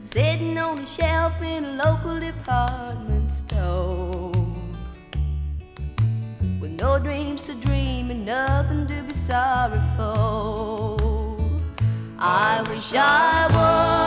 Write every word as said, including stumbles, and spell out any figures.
sitting on a shelf in a local department store, with no dreams to dream and nothing to be sorry for. I wish I was